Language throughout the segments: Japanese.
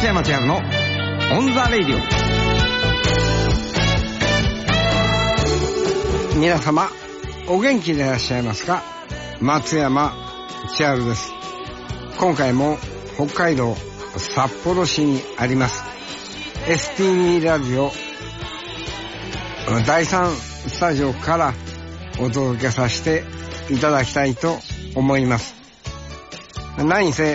松山千春のオンザレイディオ。皆様お元気でいらっしゃいますか？松山千春です。今回も北海道札幌市にあります STV ラジオ第3スタジオからお届けさせていただきたいと思います。何せ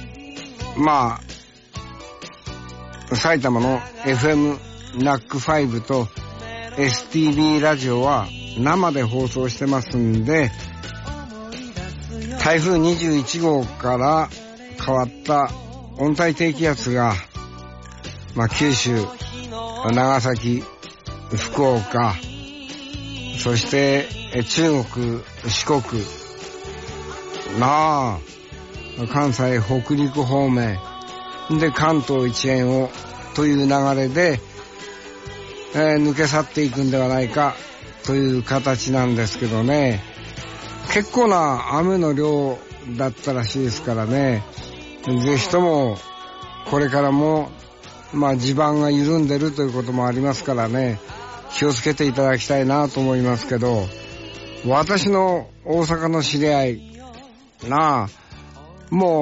埼玉の FM ナック5と STV ラジオは生で放送してますんで、台風21号から変わった温帯低気圧が、九州、長崎、福岡、そして中国、四国、関西、北陸方面で関東一円をという流れで、抜け去っていくんではないかという形なんですけどね、結構な雨の量だったらしいですからね、ぜひともこれからも地盤が緩んでるということもありますからね、気をつけていただきたいなと思いますけど、私の大阪の知り合いもう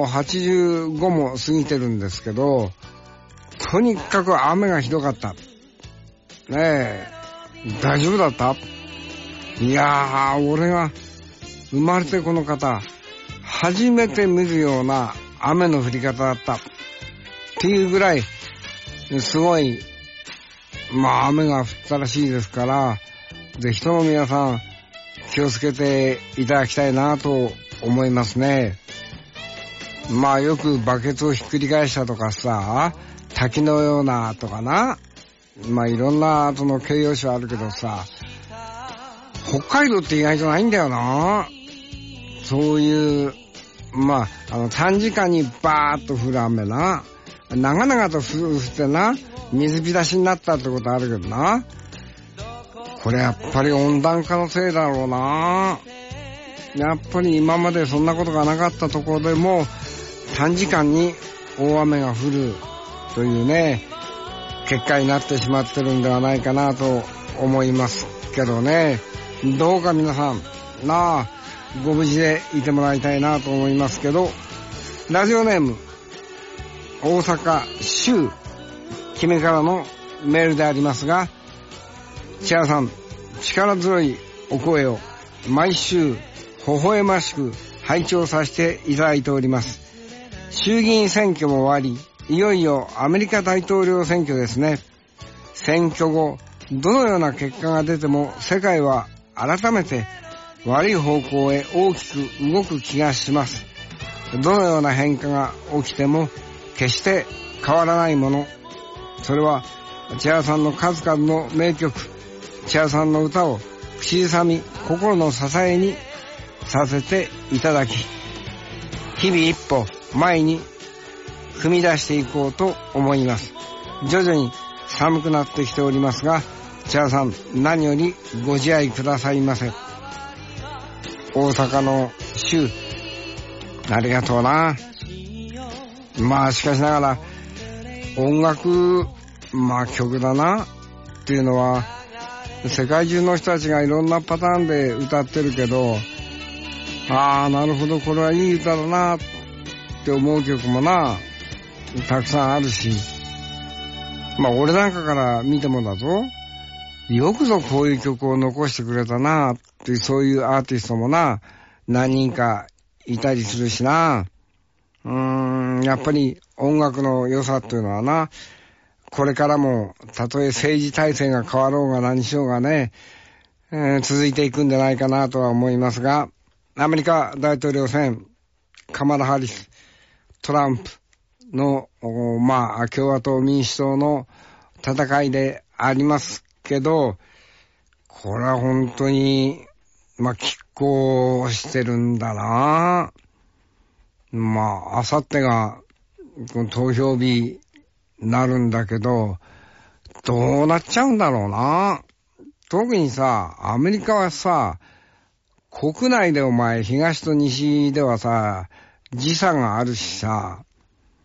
85も過ぎてるんですけど、とにかく雨がひどかったねえ。大丈夫だった？いやー、俺が生まれてこの方初めて見るような雨の降り方だったっていうぐらいすごい雨が降ったらしいですから、ぜひとも皆さん気をつけていただきたいなと思いますね。よくバケツをひっくり返したとかさ、滝のようなとかな、いろんなその形容詞はあるけどさ、北海道って意外とないんだよな。そういう短時間にバーッと降る雨な、長々と降ってな、水浸しになったってことあるけどな、これやっぱり温暖化のせいだろうな。やっぱり今までそんなことがなかったところでも短時間に大雨が降るというね、結果になってしまってるんではないかなと思いますけどね。どうか皆さんご無事でいてもらいたいなと思いますけど、ラジオネーム大阪州君からのメールでありますが、千原さん、力強いお声を毎週微笑ましく拝聴させていただいております。衆議院選挙も終わり、いよいよアメリカ大統領選挙ですね。選挙後どのような結果が出ても世界は改めて悪い方向へ大きく動く気がします。どのような変化が起きても決して変わらないもの、それは千原さんの数々の名曲、千原さんの歌を口ずさみ心の支えにさせていただき、日々一歩前に踏み出していこうと思います。徐々に寒くなってきておりますが、千原さん何よりご自愛くださいませ。大阪の州ありがとうな。しかしながら音楽曲だなっていうのは、世界中の人たちがいろんなパターンで歌ってるけど、なるほど、これはいい歌だなって思う曲もたくさんあるし、俺なんかから見てもだぞ、よくぞこういう曲を残してくれたなっていう、そういうアーティストも何人かいたりするしな。やっぱり音楽の良さっていうのはこれからもたとえ政治体制が変わろうが何しようがね、続いていくんじゃないかなとは思いますが、アメリカ大統領選、カマラ・ハリス、トランプの共和党民主党の戦いでありますけど、これは本当に拮抗してるんだな。あさってが投票日なるんだけど、どうなっちゃうんだろうな。特にアメリカは国内で東と西では時差があるし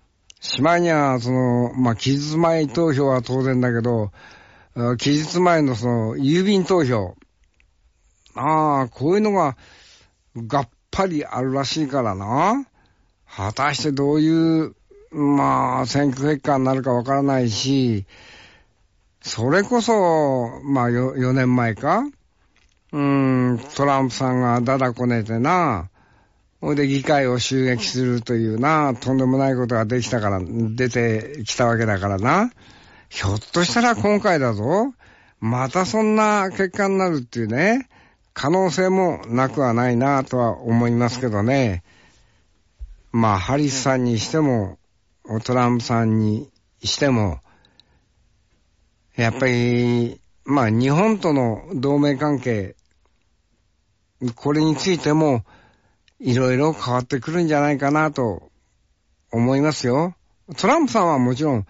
しまいには、期日前投票は当然だけど、期日前の郵便投票。こういうのが、がっぱりあるらしいからな。果たしてどういう、選挙結果になるかわからないし、それこそ、4年前かトランプさんがだだこねてな、ほいで議会を襲撃するというな、とんでもないことが出てきたわけだからな。ひょっとしたら今回だぞ、またそんな結果になるっていうね、可能性もなくはないなとは思いますけどね。ハリスさんにしても、トランプさんにしても、やっぱり、日本との同盟関係、これについても、いろいろ変わってくるんじゃないかなと思いますよ。トランプさんはもちろん、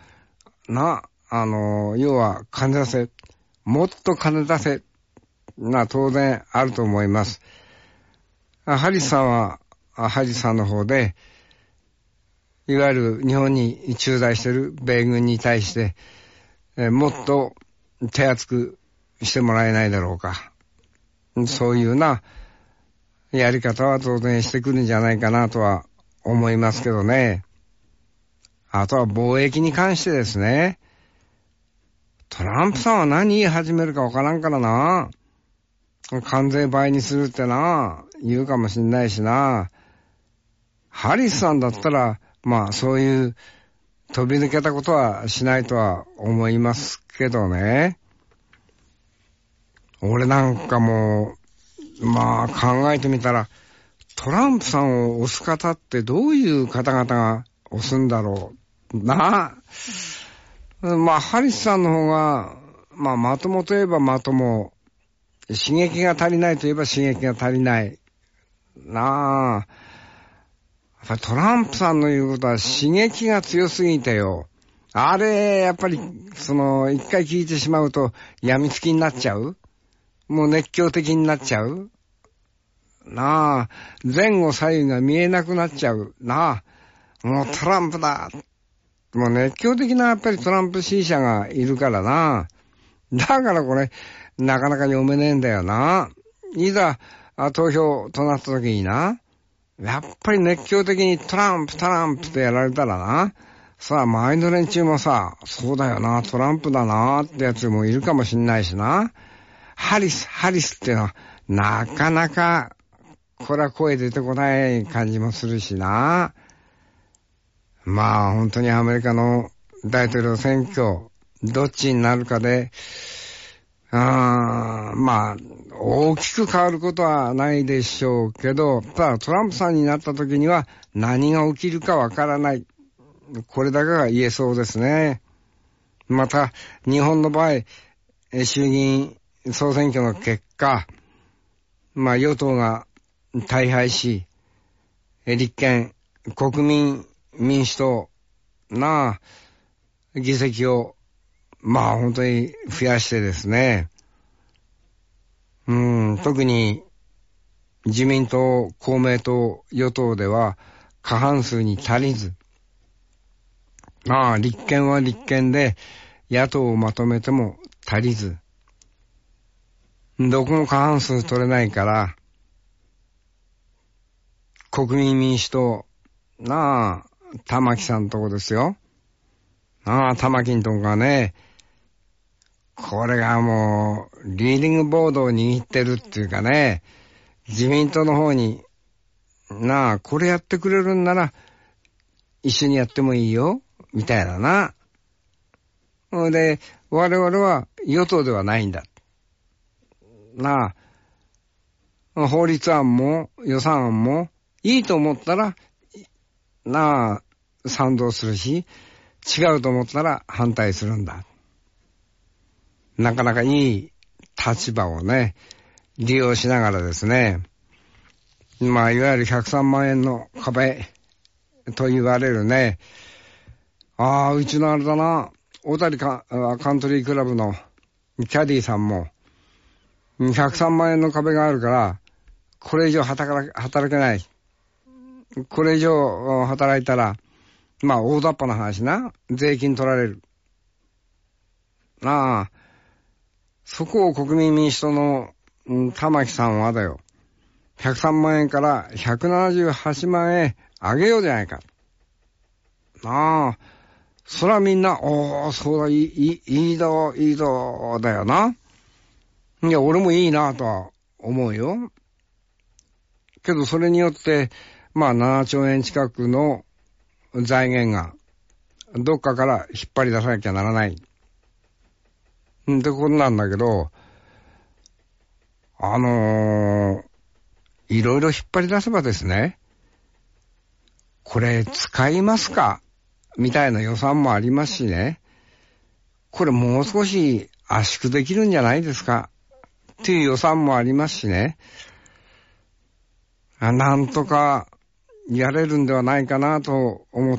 要は金出せ、もっと金出せ、当然あると思います。ハリスさんは、ハリスさんの方で、いわゆる日本に駐在している米軍に対して、もっと手厚くしてもらえないだろうか。そういうやり方は当然してくるんじゃないかなとは思いますけどね。あとは貿易に関してですね。トランプさんは何言い始めるかわからんからな。関税倍にするって言うかもしんないしな。ハリスさんだったら、そういう飛び抜けたことはしないとは思いますけどね。俺なんかも考えてみたら、トランプさんを押す方ってどういう方々が押すんだろうハリスさんの方が、まともといえばまとも、刺激が足りないといえば刺激が足りない。やっぱりトランプさんの言うことは刺激が強すぎてよ。あれ、やっぱり、一回聞いてしまうと、病みつきになっちゃう。もう熱狂的になっちゃう。前後左右が見えなくなっちゃう。もうトランプだ。もう熱狂的なやっぱりトランプ支持者がいるからな。だからこれ、なかなか読めねえんだよな。いざ、投票となった時にやっぱり熱狂的にトランプってやられたら周りの連中もそうだよな、トランプだなってやつもいるかもしんないしハリスっていうのは、なかなか、これは声出てこない感じもするし本当にアメリカの大統領選挙、どっちになるかで、大きく変わることはないでしょうけど、ただトランプさんになった時には何が起きるかわからない。これだけが言えそうですね。また、日本の場合、衆議院総選挙の結果、与党が大敗し、立憲、国民民主党議席を本当に増やしてですね。特に自民党、公明党、与党では過半数に足りず、立憲は立憲で野党をまとめても足りず、どこも過半数取れないから、国民民主党、玉木さんとこですよ。玉木んとこがね、これがもう、リーディングボードを握ってるっていうかね、自民党の方に、これやってくれるんなら、一緒にやってもいいよ、みたいなで、我々は与党ではないんだ。法律案も予算案もいいと思ったら、賛同するし、違うと思ったら反対するんだ。なかなかいい立場をね、利用しながらですね、いわゆる103万円の壁と言われるね、うちのあれだな、小谷カントリークラブのキャディーさんも、103万円の壁があるから、これ以上働けない。これ以上働いたら、 まあ大雑把な話な。税金取られる。なあ。そこを国民民主党の、玉木さんはだよ。103万円から178万円上げようじゃないか。なあ。そらみんな、そうだ、いいぞ、だよな。いや、俺もいいなとは思うよ。けどそれによって、まあ7兆円近くの財源がどっかから引っ張り出さなきゃならない。ってことなんだけど、いろいろ引っ張り出せばですね、これ使いますかみたいな予算もありますしね、これもう少し圧縮できるんじゃないですかっていう予算もありますしね、なんとかやれるんではないかなと思って、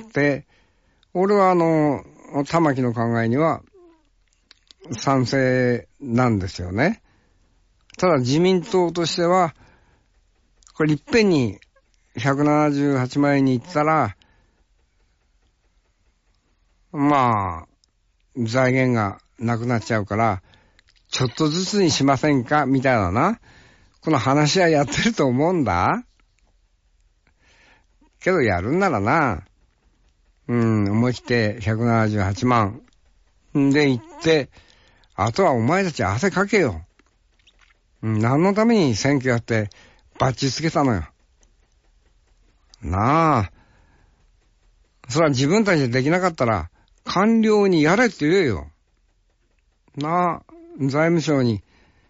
俺は玉木の考えには賛成なんですよね。ただ自民党としては、これいっぺんに178万円に行ったら、まあ、財源がなくなっちゃうから、ちょっとずつにしませんかみたいなな。この話はやってると思うんだ。けどやるんならな、思い切って178万で行って、あとはお前たち汗かけよ。何のために選挙やってバッチつけたのよ。なあ。それは自分たちでできなかったら官僚にやれって言えよ。なあ、財務省に、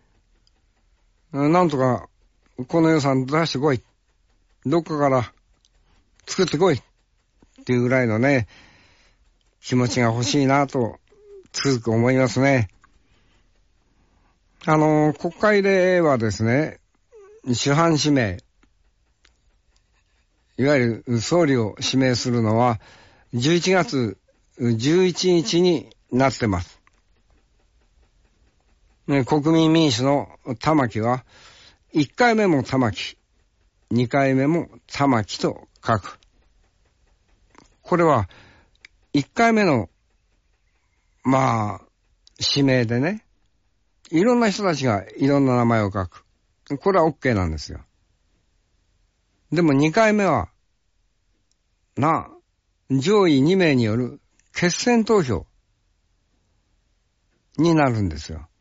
なんとかこの予算出してこい。どっかから作ってこい。っていうぐらいのね、気持ちが欲しいなと、つくづく思いますね。国会ではですね、主犯指名、いわゆる総理を指名するのは、11月11日になってます。国民民主の玉木は、1回目も玉木、2回目も玉木と書く。これは、1回目の、まあ、指名でね、いろんな人たちがいろんな名前を書く。これは OK なんですよ。でも2回目は、上位2名による決選投票になるんですよ。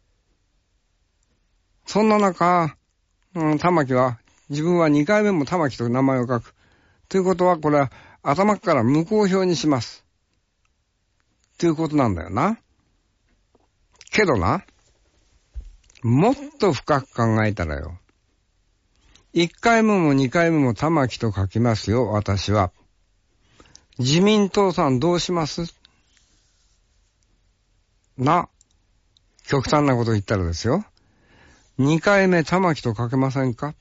そんな中、玉木は、自分は2回目も玉木と名前を書く。ということは、これは頭から無効票にします。ということなんだよな。けどな、もっと深く考えたらよ。1回目も2回目も玉木と書きますよ、私は。自民党さんどうします？極端なこと言ったらですよ。2回目玉木と書けませんか？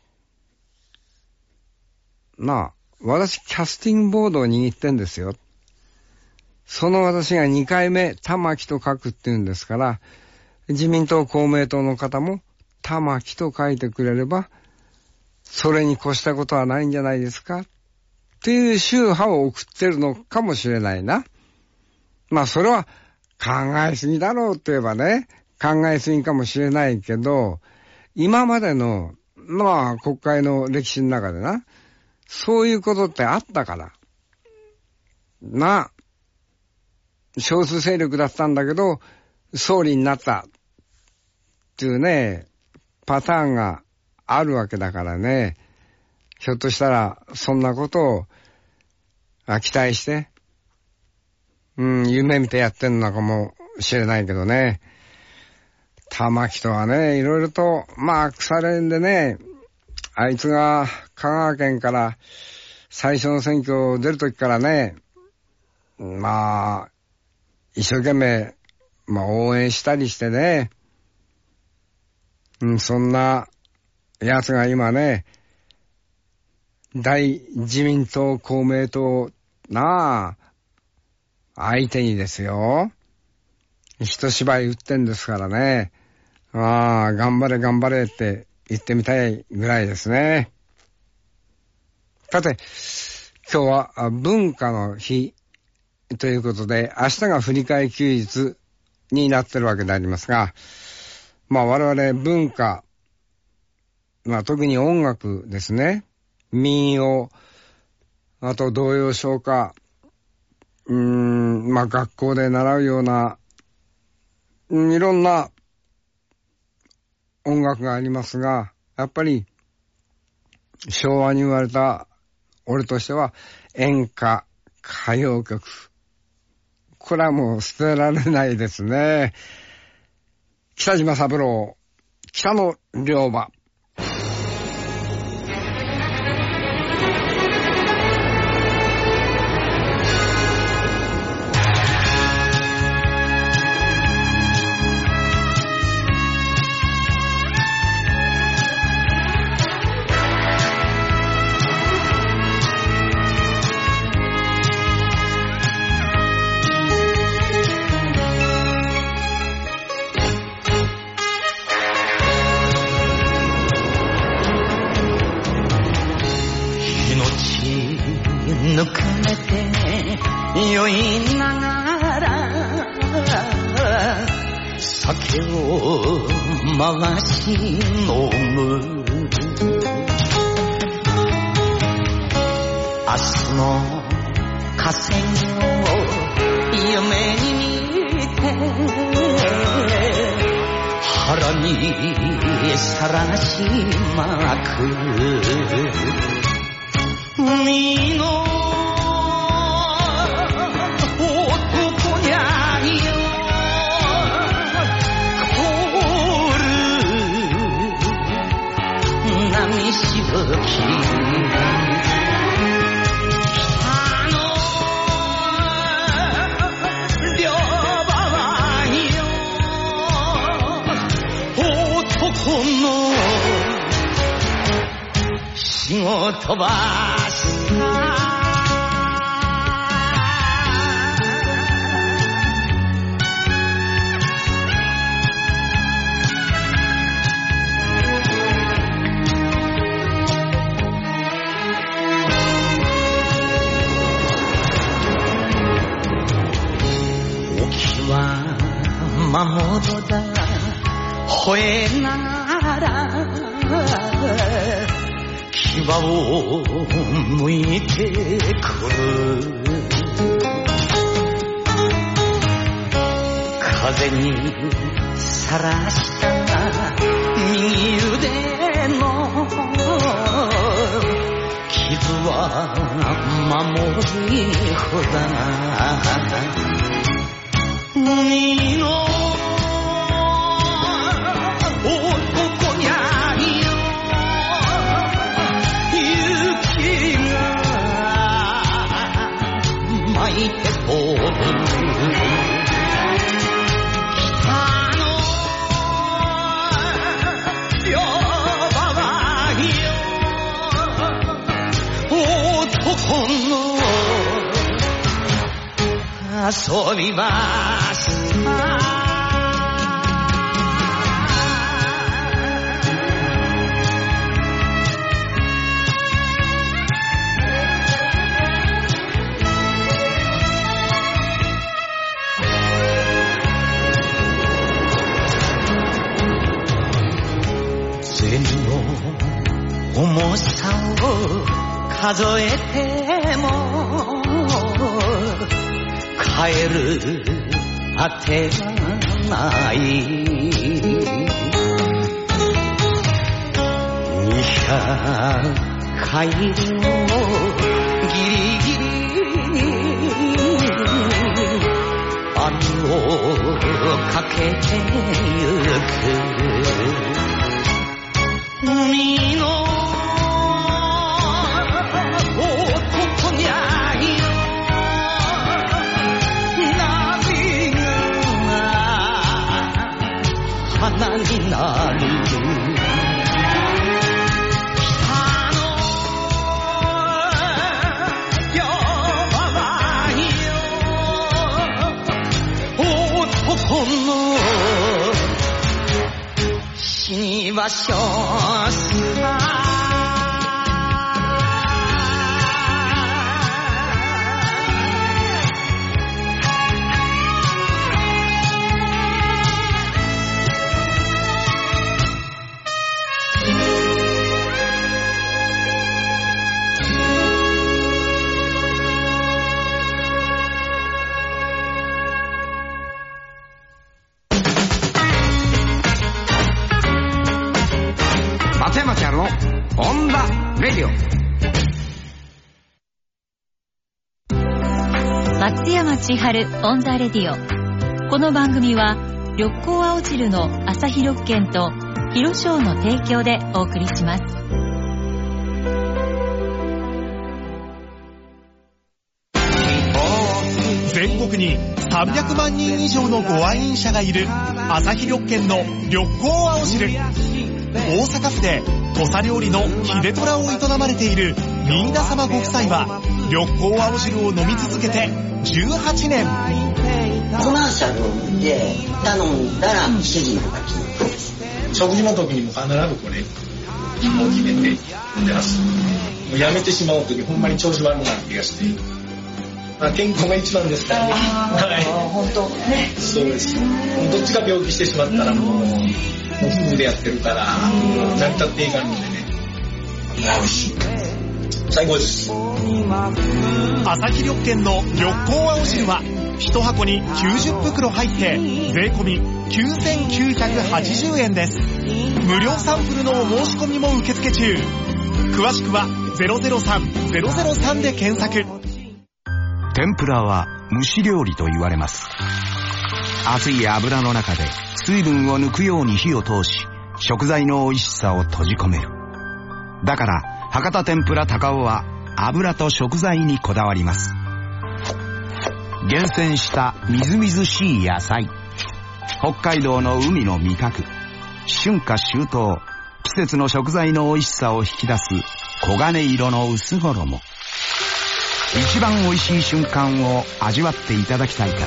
私キャスティングボードを握ってんですよ。その私が2回目玉木と書くって言うんですから、自民党公明党の方も玉木と書いてくれれば、それに越したことはないんじゃないですかっていう宗派を送ってるのかもしれないな。それは考えすぎだろうって言えばね、考えすぎかもしれないけど、今までの、国会の歴史の中でな、そういうことってあったから。少数勢力だったんだけど、総理になったっていうね、パターンがあるわけだからね、ひょっとしたらそんなことを期待して、夢見てやってんのかもしれないけどね、玉木とはね、いろいろと、腐れんでね、あいつが香川県から最初の選挙出るときからね、一生懸命、応援したりしてね、そんな奴が今ね、大自民党公明党相手にですよ、一芝居打ってんですからね、頑張れ頑張れって言ってみたいぐらいですね。さて、今日は文化の日ということで、明日が振り替え休日になってるわけでありますが、まあ我々文化、まあ特に音楽ですね、民謡、あと童謡唱歌、まあ学校で習うような、いろんな音楽がありますが、やっぱり昭和に生まれた俺としては演歌、歌謡曲。これはもう捨てられないですね。北島三郎、北の漁場。 ぬくめて酔いながら酒を回し飲む明日の河川を夢に見て腹にさらしまく海の男にゃいよ凍る波しぶき北の漁場はよ男の仕事場沖は守るだ吠えながら牙を向いてくる風にさらした右腕の傷は守り札海の男にゃいよ雪が巻いて飛ぶ北の漁場はよ男の遊び場銭の重さを数えても帰るあてがない200回のギリギリに網をかけてゆく海の男にゃいよ波が花になる北の漁場はよ男の死に場所さ松山千春のオンダレディオ。 松山千春オンダレディオ。この番組は緑光青汁の朝日緑券と広商の提供でお送りします。 全国に300万人以上のご愛飲者がいる朝日緑券の緑光青汁。大阪府で土佐料理の秀虎を営まれている三田様ご夫妻は緑光青汁を飲み続けて18年。 コマーシャルを見て頼んだら主人とか来てます。 食事の時にも必ずこれもう決めて飲んでます。もうやめてしまう時ほんまに調子悪くなる気がして、健康が一番ですからね。はい、 本当ね。そうです。 どっちか病気してしまったらもう夫婦でやってるから成り立っていかんのでね。美味しい。最高です。 朝日緑券の緑光青汁は1箱に90袋入って税込み9980円です。無料サンプルのお申し込みも受付中。詳しくは 003-003 で検索。 天ぷらは蒸し料理と言われます。熱い油の中で水分を抜くように火を通し、食材の美味しさを閉じ込める。だから博多天ぷら高尾は油と食材にこだわります。厳選したみずみずしい野菜、北海道の海の味覚、春夏秋冬、季節の食材の美味しさを引き出す黄金色の薄衣。一番美味しい瞬間を味わっていただきたいから、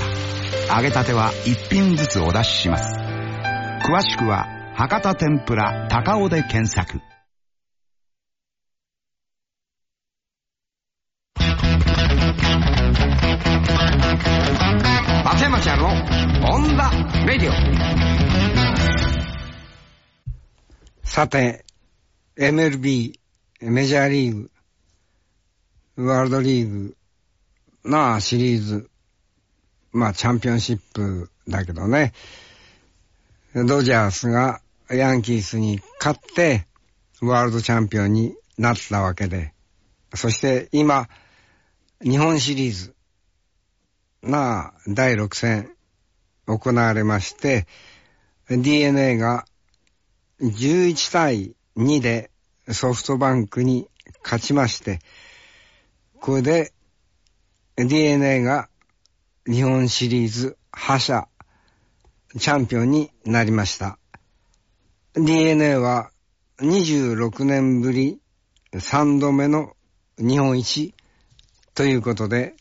揚げたては一品ずつお出しします。詳しくは博多天ぷら高尾で検索。 松山千春のオンダレディオ。さて、MLB メジャーリーグ、ワールドリーグなシリーズ、チャンピオンシップだけどね、ドジャースがヤンキースに勝ってワールドチャンピオンになったわけで、そして今日本シリーズ第6戦行われまして、 DNA が11対2でソフトバンクに勝ちまして、これで DNA が日本シリーズ覇者チャンピオンになりました。 DNA は26年ぶり3度目の日本一ということで、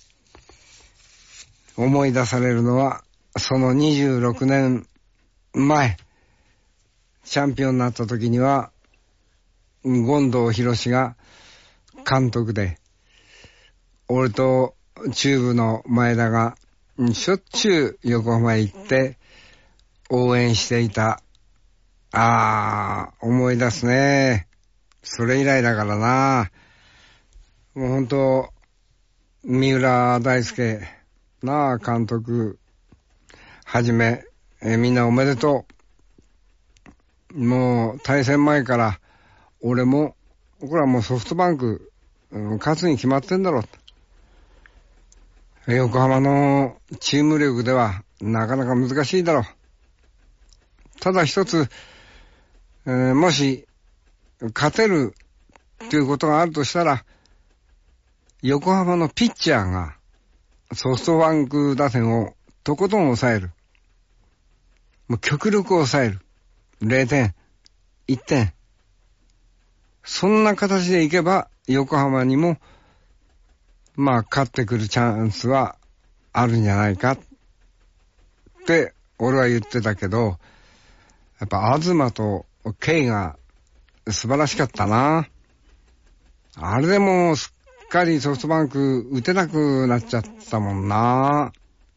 思い出されるのはその26年前、チャンピオンになった時には権藤博が監督で、俺と中部の前田がしょっちゅう横浜へ行って応援していた。思い出すね。それ以来だからな。もう本当、三浦大輔監督はじめ、みんなおめでとう。もう対戦前から俺もこれはもうソフトバンク、勝つに決まってんだろう。横浜のチーム力ではなかなか難しいだろう。ただ一つ、もし勝てるっていうことがあるとしたら、横浜のピッチャーがソフトバンク打線をとことん抑える。もう極力抑える。0点、1点。そんな形でいけば横浜にも勝ってくるチャンスはあるんじゃないかって俺は言ってたけど、やっぱ東とKが素晴らしかったな。あれでもうすっかりソフトバンク打てなくなっちゃったもんな。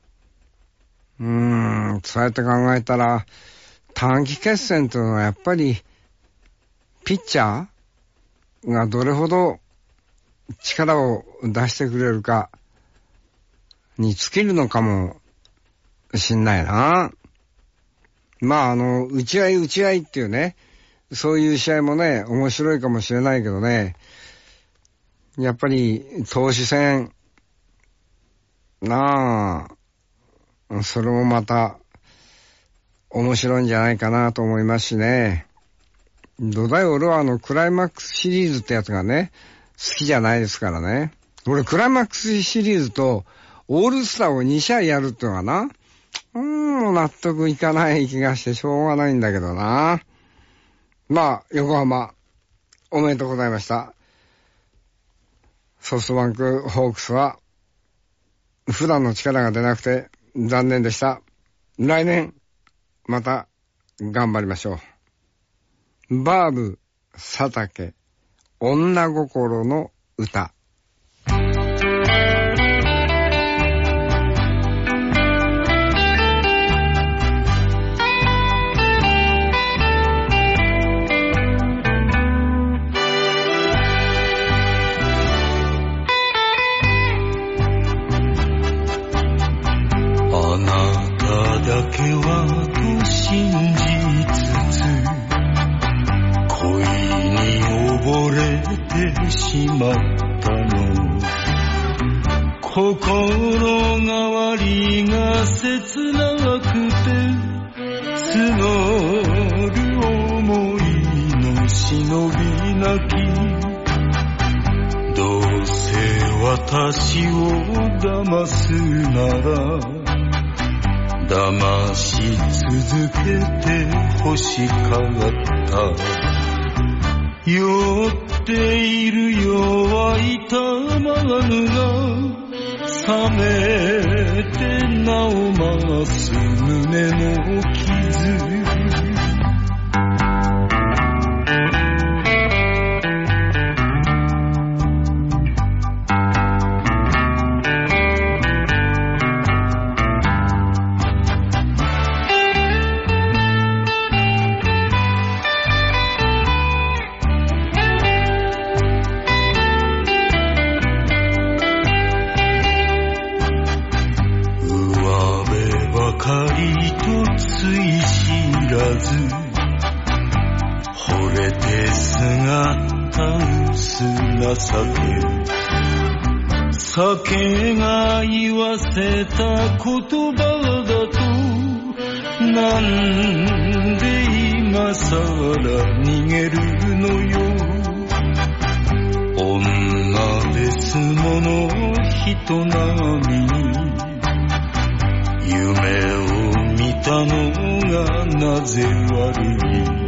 そうやって考えたら短期決戦というのはやっぱりピッチャーがどれほど力を出してくれるかに尽きるのかもしんないな。打ち合いっていうね、 そういう試合もね、面白いかもしれないけどね、やっぱり投手戦、なあ、それもまた面白いんじゃないかなと思いますしね。どだい俺はクライマックスシリーズってやつがね、好きじゃないですからね。俺クライマックスシリーズとオールスターを2試合やるってのがな、もう納得いかない気がしてしょうがないんだけどな。まあ、横浜、おめでとうございました。ソフトバンクホークスは、普段の力が出なくて残念でした。来年、また頑張りましょう。バーブ、佐竹、女心の歌。 だけはと信じつつ恋に溺れてしまったの。心変わりが切なくて募る想いの忍びなき。どうせ私を騙すなら騙し続けて欲しかった。酔っている弱い玉が冷めてなおます胸の傷。惚れて姿薄な酒が言わせた言葉だとなんで今さら逃げるのよ。女ですもの人並みに夢を見たのがなぜ悪い。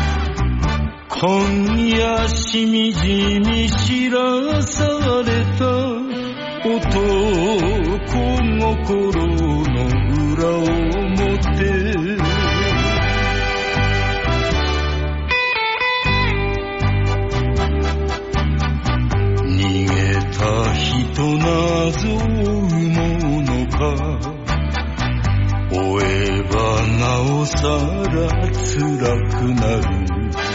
今夜しみじみ知らされた男心の裏表。逃げた人なぞものか。追えばなおさら辛くなる。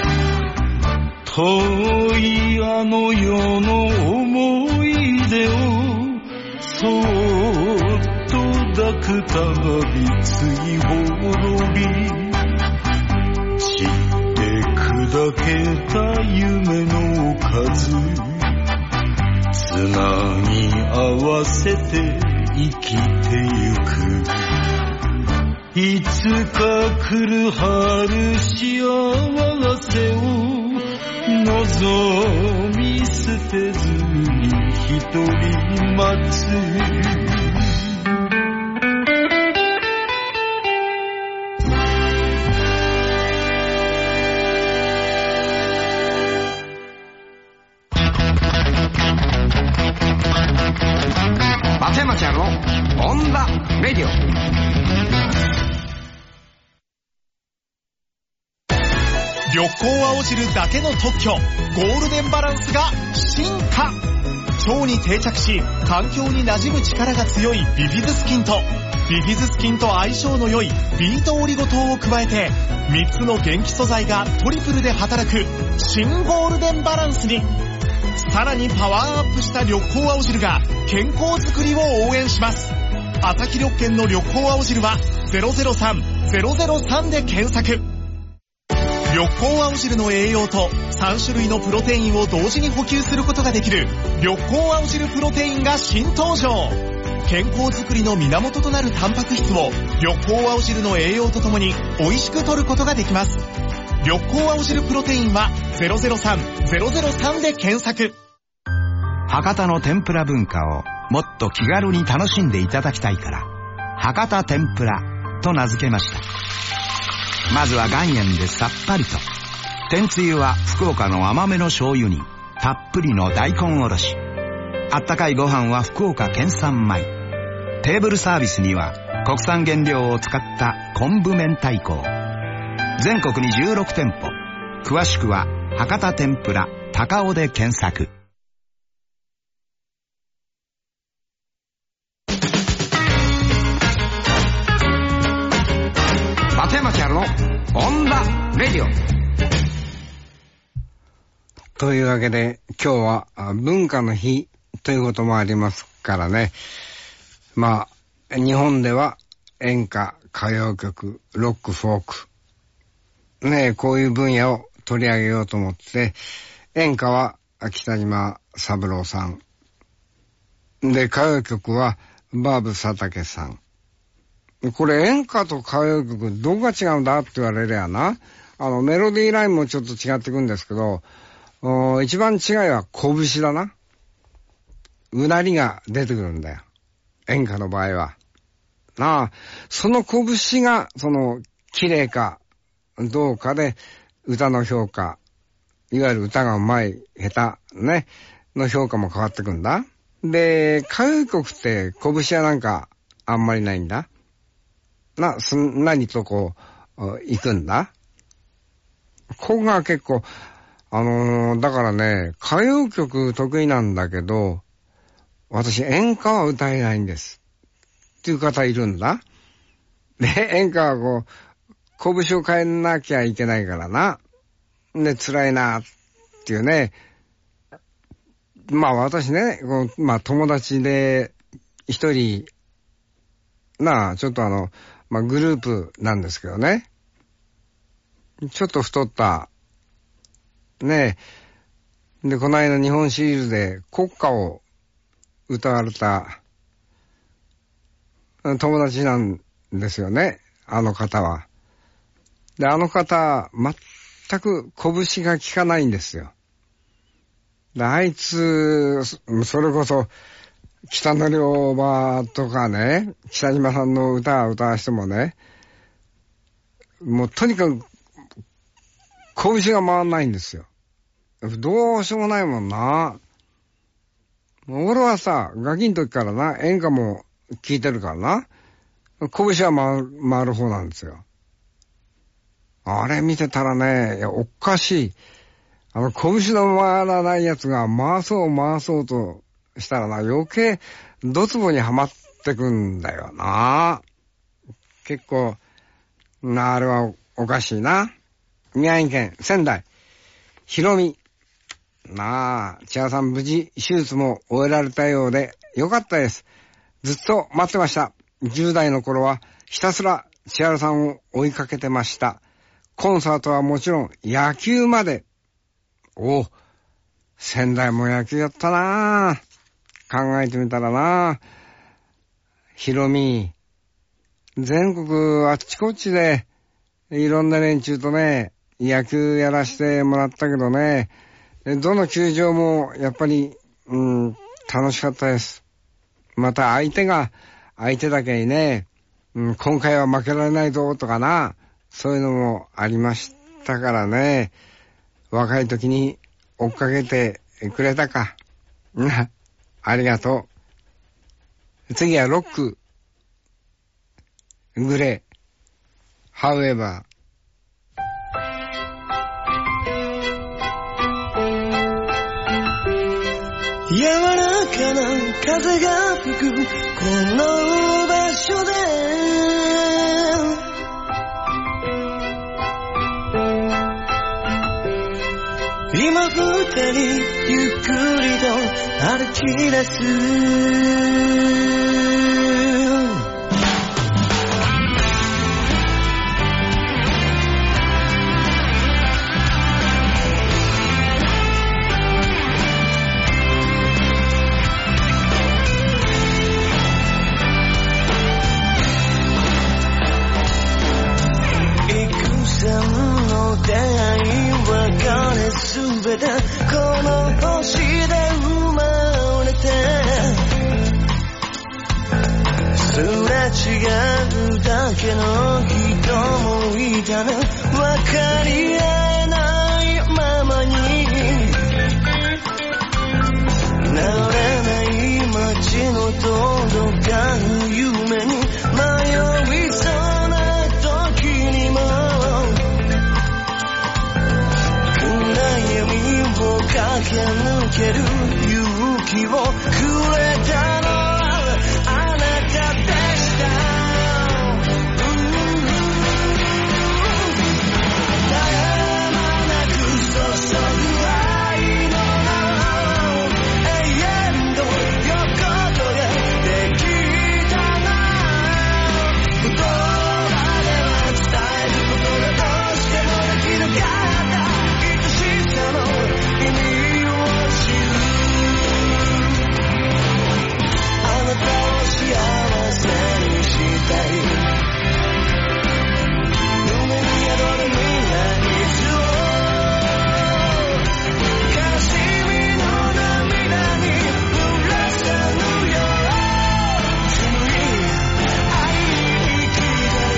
遠いあの世の思い出をそっと抱くたびつい滅び。散って砕けた夢の数つなぎ合わせて生きてゆく。いつか来る春幸せを望み捨てずに一人待つ。 松山ちゃんのオンダレディオ。 緑光青汁だけの特許ゴールデンバランスが進化。腸に定着し環境に馴染む力が強いビフィズス菌とビフィズス菌と相性の良いビートオリゴ糖を加えて3つの元気素材がトリプルで働く新ゴールデンバランスに。さらにパワーアップした緑光青汁が健康づくりを応援します。アサヒ緑健の緑光青汁は 003-003 で検索。緑緑黄青汁の栄養と3種類のプロテインを同時に補給することができる緑黄青汁プロテインが新登場。健康づくりの源となるタンパク質を緑黄青汁の栄養とともに美味しく摂ることができます。緑黄青汁プロテインは003で検索。 博多の天ぷら文化をもっと気軽に楽しんでいただきたいから博多天ぷらと名付けました。まずは岩塩でさっぱりと。天つゆは福岡の甘めの醤油にたっぷりの大根おろし。あったかいご飯は福岡県産米。テーブルサービスには国産原料を使った昆布明太子。全国に16店舗。詳しくは博多天ぷら高尾で検索。松山千春のオンザレディオというわけで今日は文化の日ということもありますからね。まあ日本では演歌、歌謡曲、ロック、フォークねえ、こういう分野を取り上げようと思って、演歌は北島三郎さんで、歌謡曲はバーブ佐竹さん。これ演歌と歌謡曲どこが違うんだって言われりゃな、メロディーラインもちょっと違ってくんですけど、一番違いは拳だな。うなりが出てくるんだよ、演歌の場合はなあ。その拳が綺麗かどうかで歌の評価、いわゆる歌がうまい下手ねの評価も変わってくんだ。で、歌謡曲って拳はなんかあんまりないんだな。すんなりとこう行くんだ。ここが結構だからね、歌謡曲得意なんだけど私演歌は歌えないんですっていう方いるんだ。で、演歌はこう拳を変えなきゃいけないからな。で、辛いなっていうね。まあ私ね、友達で一人、ちょっとグループなんですけどね。ちょっと太った、ね。で、この間日本シリーズで国歌を歌われた友達なんですよね、あの方は。で、あの方、全く拳が効かないんですよ。で、あいつ、それこそ、北野良馬とかね、北島さんの歌を歌わしてもね、もうとにかく、拳が回んないんですよ。どうしようもないもんな。俺はさ、ガキの時からな、演歌も聴いてるからな、拳は回る方なんですよ。あれ見てたらね、いや、おかしい。拳の回らないやつが回そうとしたらな、余計ドツボにはまってくんだよな。結構、あれはおかしいな。宮城県仙台、ひろみ。千葉さん無事手術も終えられたようでよかったです。ずっと待ってました。10代の頃はひたすら千原さんを追いかけてました。コンサートはもちろん野球まで。お、仙台も野球やったな。考えてみたらな。ひろみ、全国あっちこっちでいろんな連中とね、野球やらしてもらったけどね、どの球場もやっぱり、楽しかったです。また相手だけにね、今回は負けられないぞとかな、そういうのもありましたからね。若い時に追っかけてくれたか。ありがとう。次はロック。グレー。However。 柔らかな風が吹くこの場所で今二人ゆっくりと歩き出す然の出会い別れすべてこの星で生まれてすれ違うだけの人もいたね分かり合えないままに慣れない街の届かぬ夢に迷いそうな時にも暗闇を駆け抜ける勇気をくれたのはあなたでした絶え間なく注ぐ愛の名永遠の横取りできたな言葉では伝えることがどうしてもできなかった愛しさの意味を知るあなたを幸せにしたい夢に宿る未来図を悲しみの涙に濡らさぬよう紡い愛に生き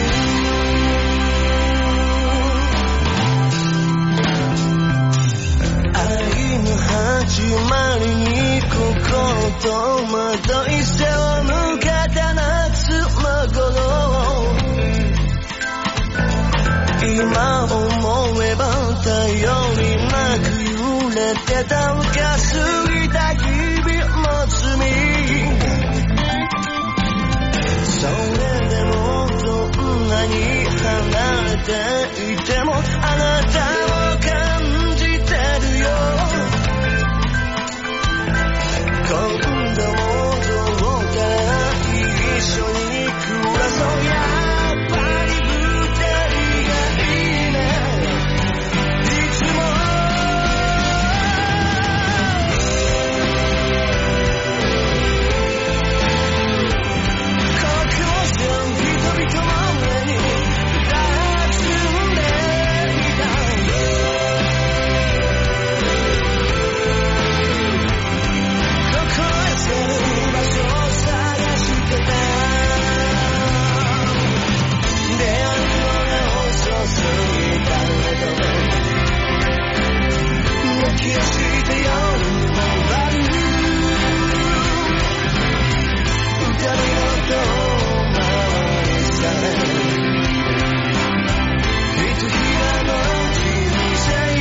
てる愛の始まりに心と惑い背を向けた夏の頃今思えば頼りなく揺れてた浮かすぎた日々の罪それでもどんなに離れていてもあなたを感じてるよ今度もどうか一緒に暮らそうやっぱり二人がいいねいつも国境線人々の上に立んでいた心へせる場所を探してた出会うのが遅すぎたけど泣き出して夜もある二人の遠回りされひときらの人生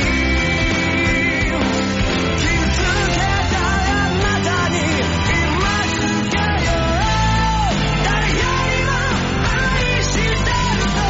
傷つけたあなたに今すげよ誰よりも愛してると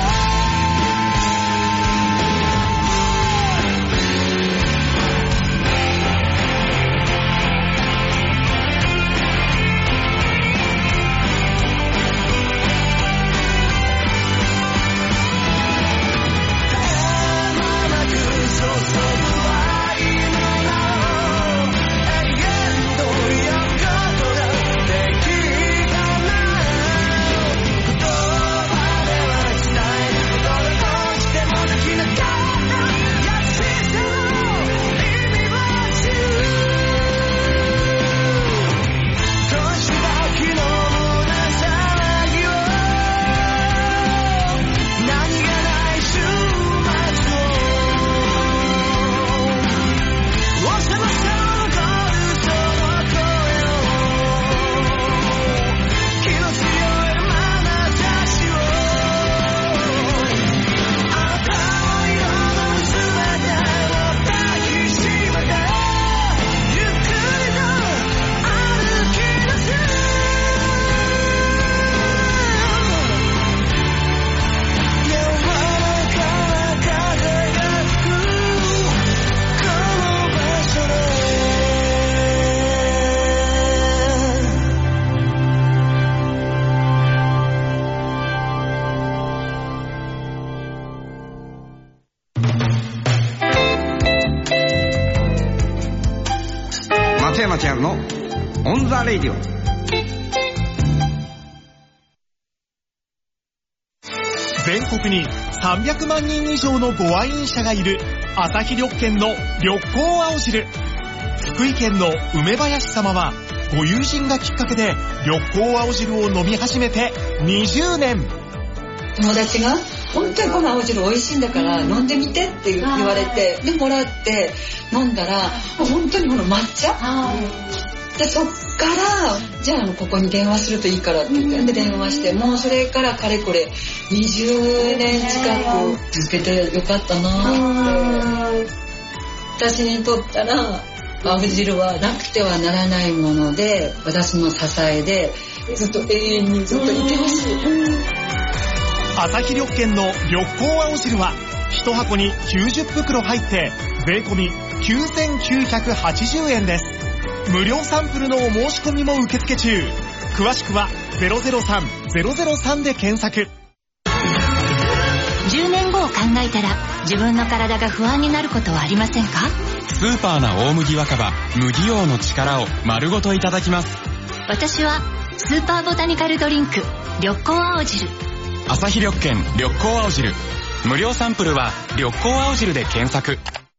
まなく注ぐ愛の名を永遠と横取りできたな言葉では伝えることがどうしてもできなかった優しさの意味を知る年だけの胸騒ぎを何がない週末を押せばさ残るその声を気の強い眼差しをあなたを彩る全てを抱きしめてゆっくりと歩き出す柔らかな風が吹くこの場所で松山千春のオンザレイディオ。 全国に300万人以上のご愛飲者がいる朝日緑見の緑光青汁。福井県の梅林様はご友人がきっかけで緑光青汁を飲み始めて20年。 友達が本当にこの青汁美味しいんだから飲んでみてって言われて、でもらって飲んだら本当にこの抹茶で、そっからじゃあここに電話するといいからって言って電話して、もうそれからかれこれ20年近く続けてよかったなって。私にとったら青汁はなくてはならないもので、私の支えでずっと永遠にずっといてほしい。 朝日緑見の緑光青汁は1箱に90袋入って税込み9980円です。無料サンプルのお申し込みも受付中。詳しくは 003-003 で検索。 10年後を考えたら自分の体が不安になることはありませんか？ スーパーな大麦若葉麦王の力を丸ごといただきます。 私はスーパーボタニカルドリンク緑光青汁。 朝日緑見緑光青汁。無料サンプルは緑光青汁で検索。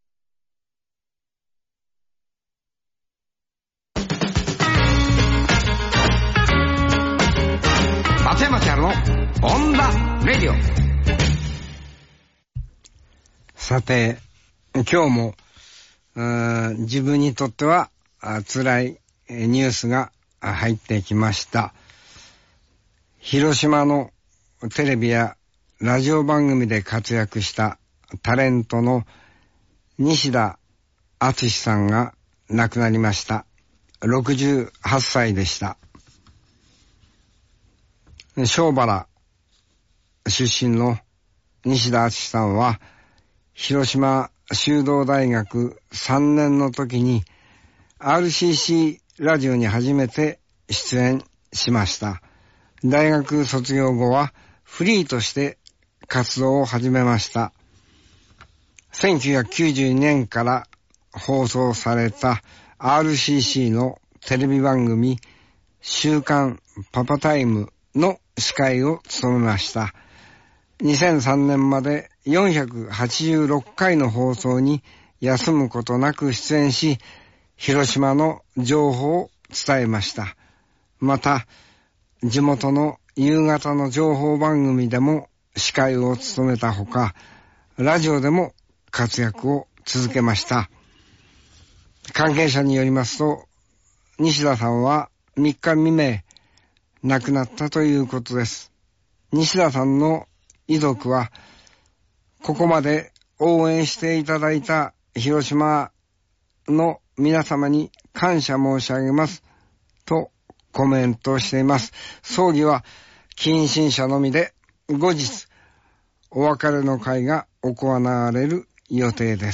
松山千春のオンダレディオ。さて、今日も自分にとっては辛いニュースが入ってきました。広島のテレビやラジオ番組で活躍したタレントの西田篤さんが亡くなりました。68歳でした。庄原出身の西田篤さんは広島修道大学3年の時に RCC ラジオに初めて出演しました。大学卒業後はフリーとして活動を始めました。1992年から放送された RCC のテレビ番組週刊パパタイムの司会を務めました。2003年まで486回の放送に休むことなく出演し、広島の情報を伝えました。また、地元の夕方の情報番組でも司会を務めたほか、ラジオでも活躍を続けました。関係者によりますと、西田さんは3日未明、亡くなったということです。西田さんの遺族は、ここまで応援していただいた広島の皆様に感謝申し上げますとコメントしています。葬儀は近親者のみで後日お別れの会が行われる予定です。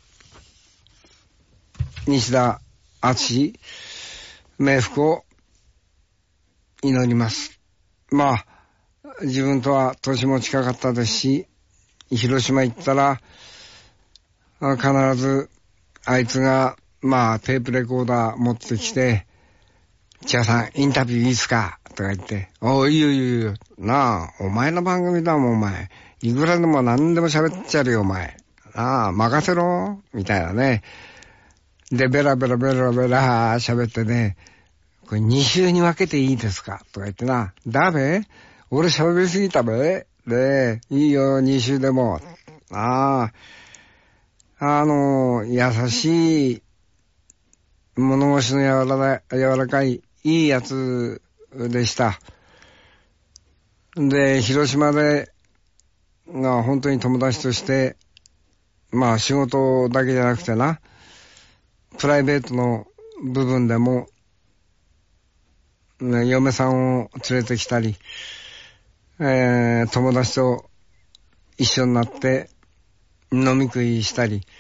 西田篤冥福を祈ります。まあ自分とは年も近かったですし、広島行ったら必ずあいつがテープレコーダー持ってきて、千葉さんインタビューいいっすかとか言って、おいいよいいよなあ、お前の番組だもんお前、いくらでも何でも喋っちゃるよお前なあ、任せろみたいなね。でベラベラ喋ってね、これ2週に分けていいですかとか言ってな、だべ俺喋りすぎたべで、いいよ2週でも。優しい物腰の柔らかいいいやつでした。で、広島で本当に友達として仕事だけじゃなくてな、プライベートの部分でも、嫁さんを連れてきたり、友達と一緒になって飲み食いしたり、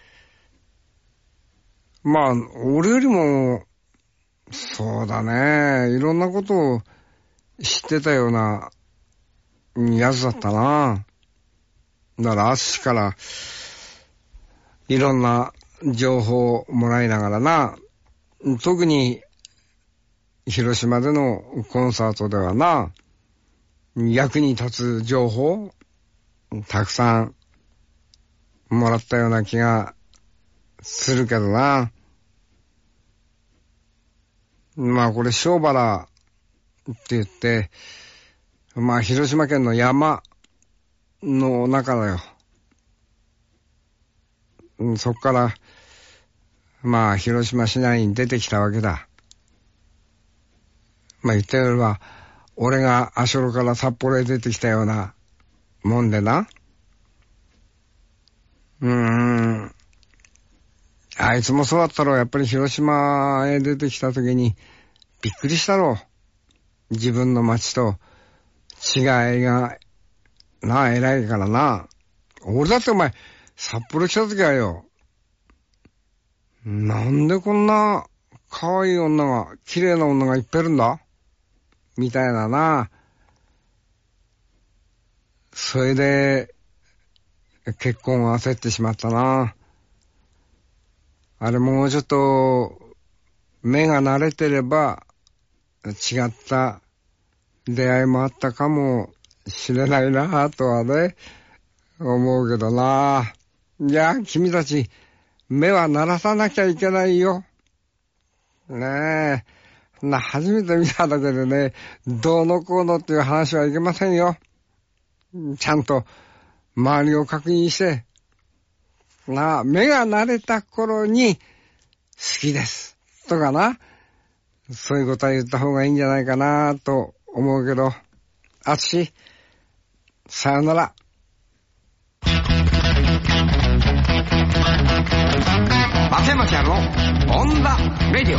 俺よりもそうだね、いろんなことを知ってたようなやつだったな。だから淳からいろんな情報をもらいながらな、特に広島でのコンサートではな、 役に立つ情報たくさんもらったような気がするけどな。まあこれ庄原って言って、まあ広島県の山の中だよ。そっからまあ広島市内に出てきたわけだ。まあ言ったよりは俺が足寄から札幌へ出てきたようなもんでな。あいつもそうだったろう。やっぱり広島へ出てきた時にびっくりしたろう。自分の町と違いがな、偉いからな。俺だってお前札幌来た時はよ、なんでこんな可愛い女が、綺麗な女がいっぱいいるんだみたいなな。それで結婚を焦ってしまったな。あれもうちょっと目が慣れてれば違った出会いもあったかもしれないなとはね思うけどな。いや君たち目は鳴らさなきゃいけないよねえ。初めて見ただけでね、どうのこうのっていう話はいけませんよ。ちゃんと周りを確認してなあ、目が慣れた頃に好きですとかな、そういうことは言った方がいいんじゃないかなと思うけど、あつしさよなら。 松山千春のオンザレディオ。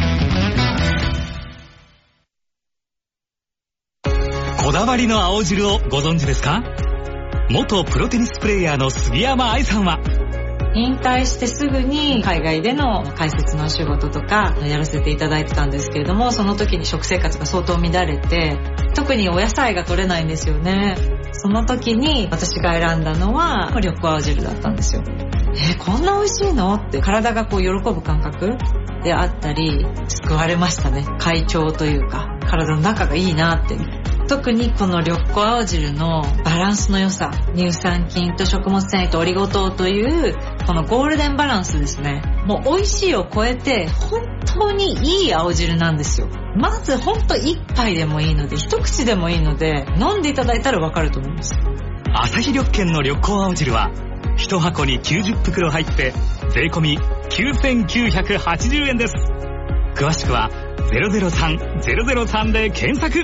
こだわりの青汁をご存知ですか？元プロテニスプレーヤーの杉山愛さんは、 引退してすぐに海外での解説の仕事とかやらせていただいてたんですけれども、その時に食生活が相当乱れて、特にお野菜が取れないんですよね。その時に私が選んだのは緑黄青汁だったんですよ。こんな美味しいのって体がこう喜ぶ感覚であったり、救われましたね。快調というか体の中がいいなって。特にこの緑黄青汁のバランスの良さ、乳酸菌と食物繊維とオリゴ糖というこのゴールデンバランスですね。もう美味しいを超えて本当にいい青汁なんですよ。まず本当一杯でもいいので、一口でもいいので飲んでいただいたらわかると思います。 アサヒ緑健の緑黄青汁は1箱に90袋入って税込み9980円です。詳しくは 003-003 で検索。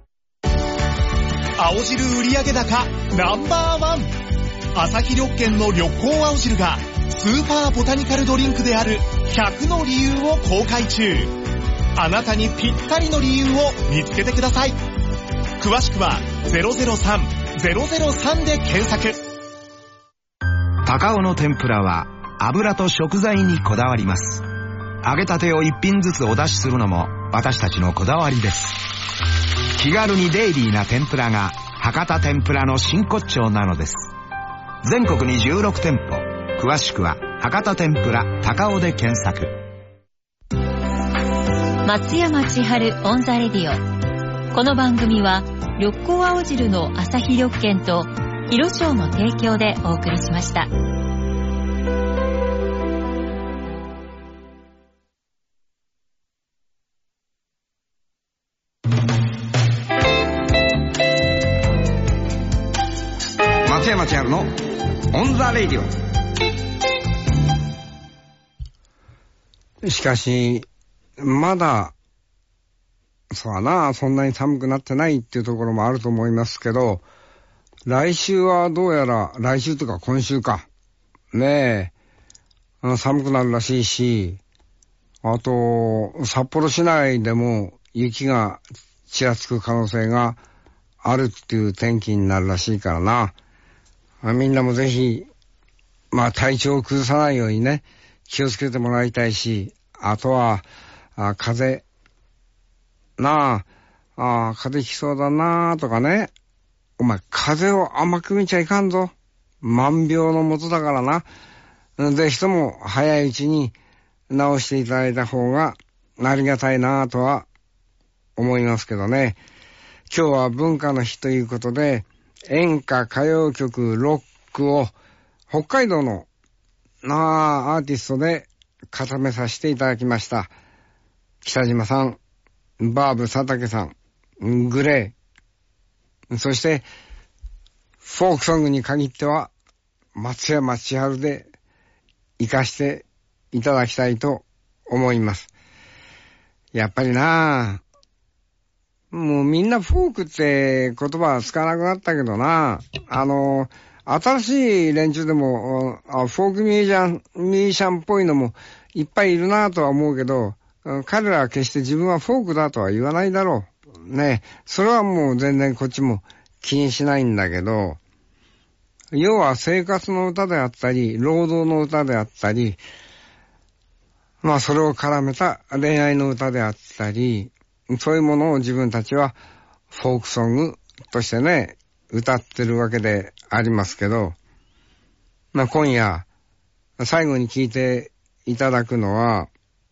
青汁売上高ナンバーワン、アサヒ緑健の緑黄青汁がスーパーボタニカルドリンクである100の理由を公開中。あなたにぴったりの理由を見つけてください。詳しくは 003-003 で検索。 高尾の天ぷらは油と食材にこだわります。揚げたてを一品ずつお出しするのも私たちのこだわりです。気軽にデイリーな天ぷらが博多天ぷらの真骨頂なのです。全国に16店舗、詳しくは博多天ぷら高尾で検索。 松山千春オンザレディオ。この番組は緑黄青汁のアサヒ緑健と広商の提供でお送りしました。 松山千春のオンザレディオ。しかしまだそうだな、そんなに寒くなってないっていうところもあると思いますけど、来週はどうやら、来週とか今週かねえ、寒くなるらしいし、あと札幌市内でも雪がちらつく可能性があるっていう天気になるらしいからな。みんなもぜひ体調を崩さないようにね、気をつけてもらいたいし、あとは風邪ひきそうだなとかね。お前風邪を甘く見ちゃいかんぞ。万病のもとだからな。ぜひとも早いうちに治していただいた方がありがたいなとは思いますけどね。 今日は文化の日ということで、演歌、歌謡曲、ロックを北海道のアーティストで固めさせていただきました。北島さん、バーブ佐竹さん、グレー、そしてフォークソングに限っては松山千春で活かしていただきたいと思います。やっぱりなぁ、もうみんなフォークって言葉は使わなくなったけどな、新しい連中でもフォークミュージシャンっぽいのもいっぱいいるなとは思うけど、彼らは決して自分はフォークだとは言わないだろう。ね。それはもう全然こっちも気にしないんだけど、要は生活の歌であったり、労働の歌であったり、まあそれを絡めた恋愛の歌であったり、そういうものを自分たちはフォークソングとしてね、歌ってるわけでありますけど、まあ今夜最後に聴いていただくのは、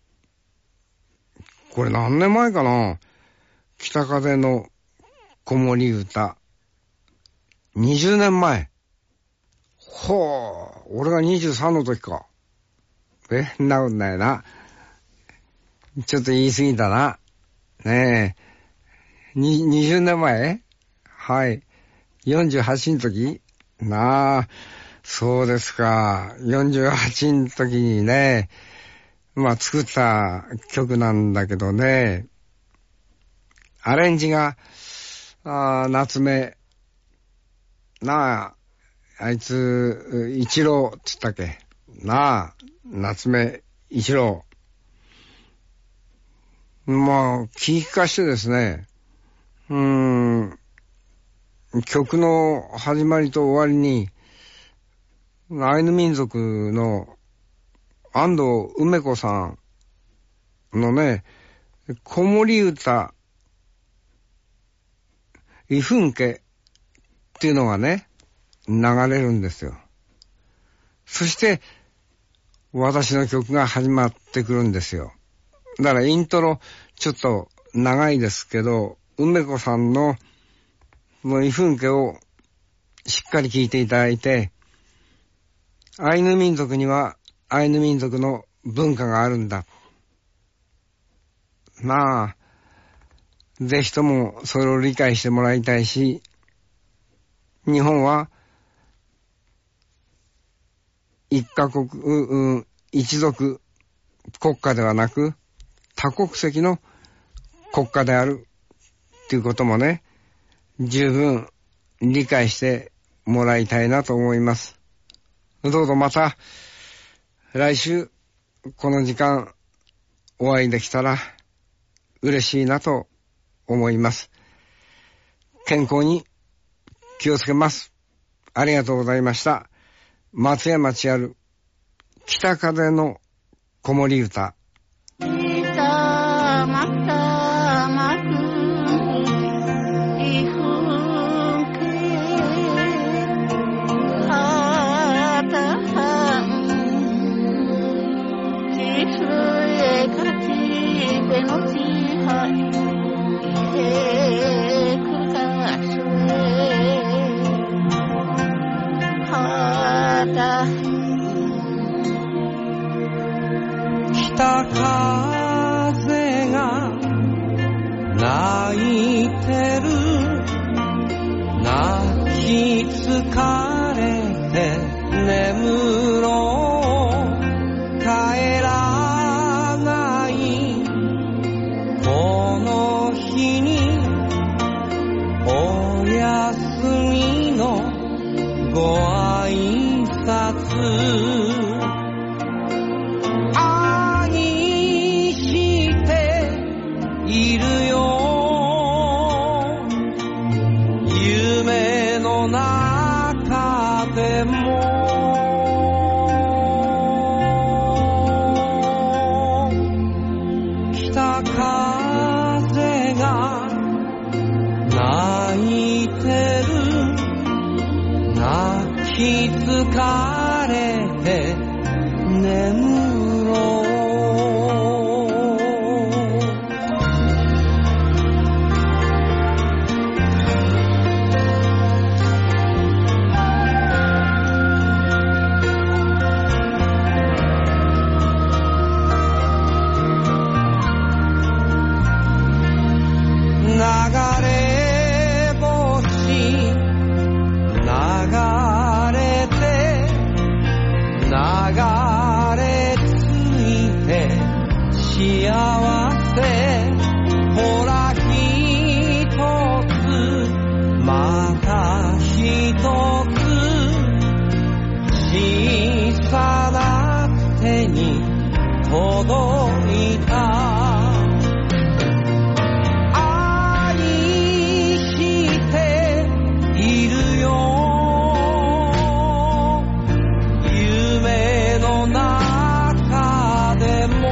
これ何年前かな、北風の子守歌。20年前。ほう、俺が23の時か。そんなことないな。ちょっと言い過ぎたな。ねえ。20年前？はい。48の時？なあ、そうですか。48の時にね、まあ作った曲なんだけどね、アレンジが、夏目、なあ、あいつ、一郎って言ったっけなあ、夏目一郎。まあ、聞きかしてですね、曲の始まりと終わりに、アイヌ民族の安藤梅子さんのね、子守歌、イフンケっていうのがね、流れるんですよ。そして、私の曲が始まってくるんですよ。だからイントロ、ちょっと長いですけど、梅子さんのイフンケをしっかり聴いていただいて、アイヌ民族にはアイヌ民族の文化があるんだ。まあ、ぜひともそれを理解してもらいたいし、日本は一カ国、一族国家ではなく多国籍の国家であるっていうこともね、十分理解してもらいたいなと思います。どうぞまた来週この時間お会いできたら嬉しいなと思います。健康に気をつけます。ありがとうございました。松山千春、北風の子守歌。 北風が泣いてる、泣き疲れて眠ろう、帰らないこの日にお休みのご挨拶、いるよ、夢の中でも北風が泣いてる、泣き疲れて眠ろう、 手に届いた愛しているよ夢の中でも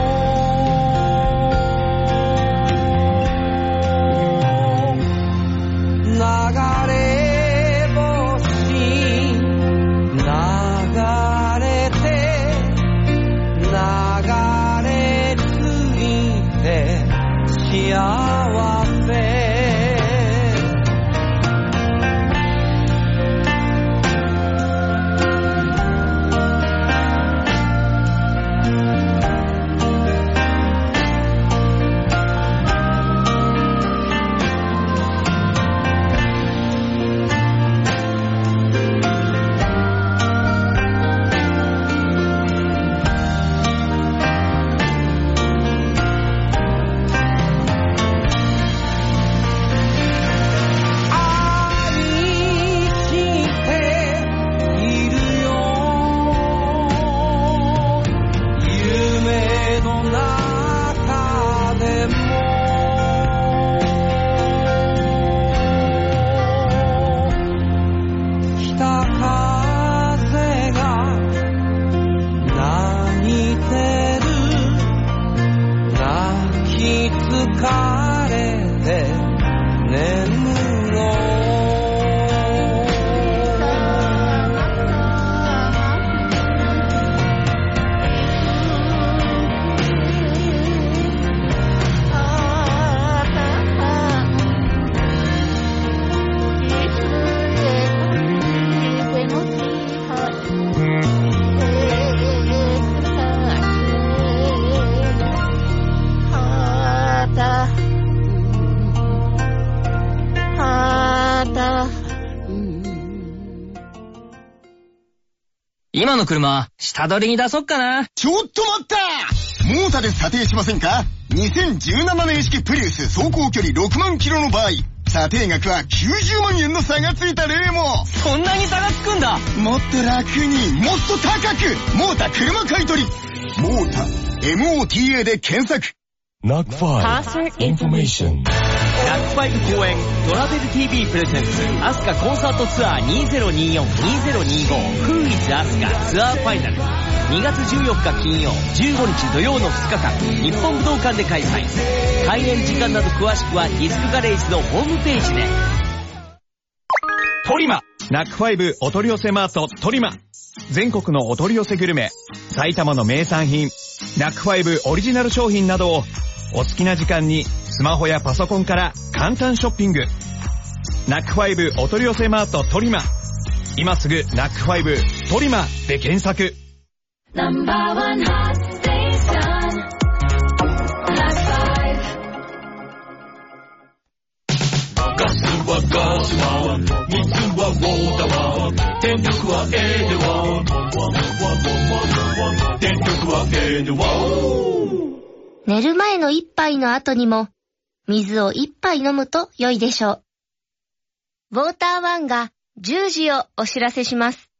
流れ星流れて流れ着いて幸せ今の車、下取りに出そっかな。 ちょっと待った！モータで査定しませんか？ 2017年式プリウス走行距離6万キロの場合、査定額は90万円の差がついた例も。 そんなに差がつくんだ。 もっと楽にもっと高く、モータ車買取。モータ MOTA で検索。 ナックファイブインフォメーション。 ナックファイブ公演トラベル TV プレゼンツアスカコンサートツアー2024-2025 Who is Asuka ツアーファイナル2月14日金曜15日土曜の2日間日本武道館で開催。開演時間など詳しくはディスクガレージのホームページで。 トリマナックファイブお取り寄せマートトリマ、全国のお取り寄せグルメ、埼玉の名産品、ナックファイブオリジナル商品などをお好きな時間にスマホやパソコンから簡単ショッピング。ナックファイブお取り寄せマートトリマ、今すぐナックファイブトリマで検索。 ナンバーワンハッステーションナックファイブ。 ガスはガスは水はウォーターは電力はエールは電力はエールは。 寝る前の一杯の後にも水を一杯飲むと良いでしょう。ウォーターワンが10時をお知らせします。